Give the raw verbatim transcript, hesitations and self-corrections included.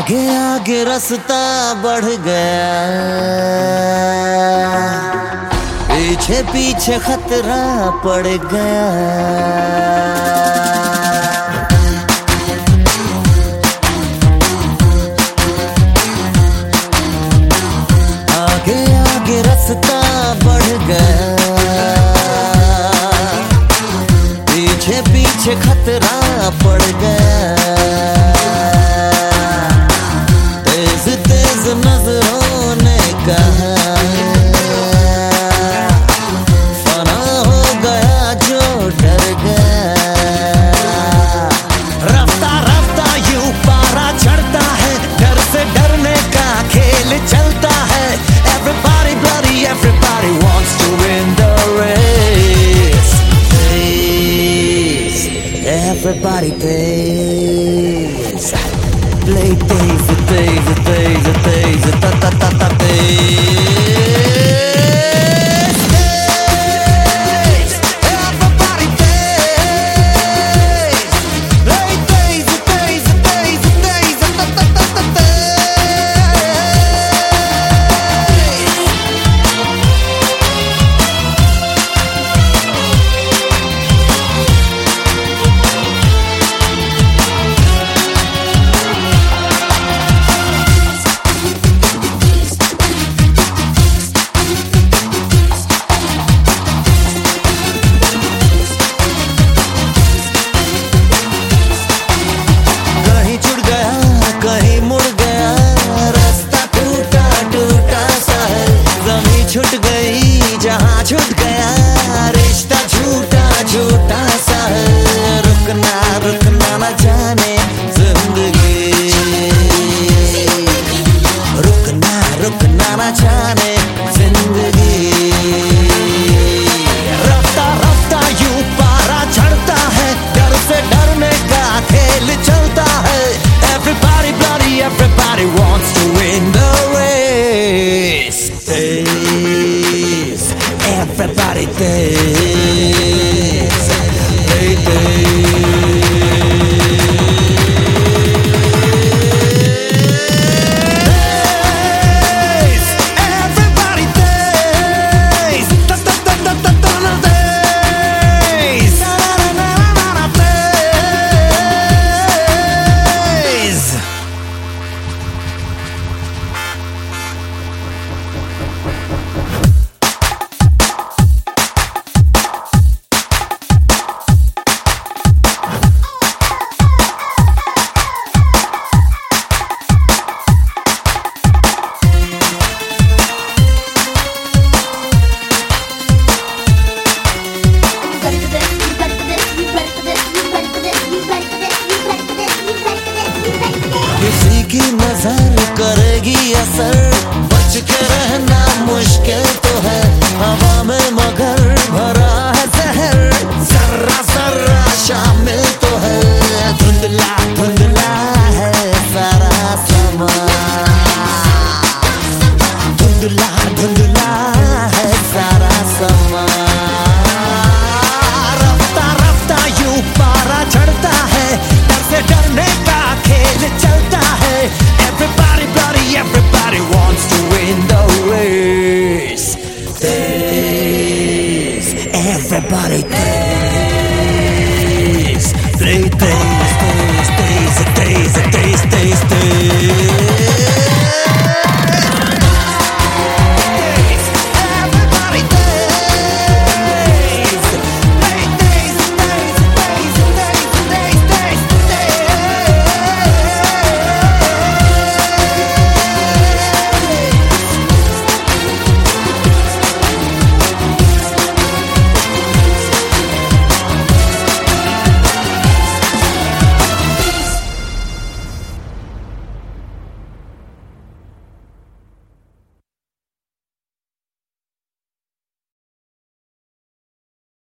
आगे आगे रास्ता बढ़ गया, पीछे पीछे खतरा पड़ गया। आगे आगे रास्ता बढ़ गया, पीछे पीछे खतरा पड़ गया। तेज तेज नजरों ने कहा, फना हो गया जो डर गया। रफ्ता रफ्ता यूं पारा चढ़ता है, डर से डरने का खेल चलता है। Everybody bloody, everybody wants to win the race. Race. Everybody pays. Play days, days, days, days, ta ta ta ta days. Days. Everybody pays. Play days, days, days, days, ta ta ta ta days. कहीं मुड़ गया, रास्ता टूटा टूटा सा है। ज़मीं छूट गई जहाँ छूट गया, रिश्ता झूठा झूठा सा है। रुकना रुकना न जाने जिंदगी, रुकना रुकना न जाने जिंदगी। रफ्ता रफ्ता यूं पारा चढ़ता है, डर से डरने का खेल चलता है। Everybody bloody, everybody wants to win the race. Days, everybody days, hey, days, everybody days, da da da da da da da days, da da da da da days. किसी की नजर करेगी असर, बच के रहना मुश्किल।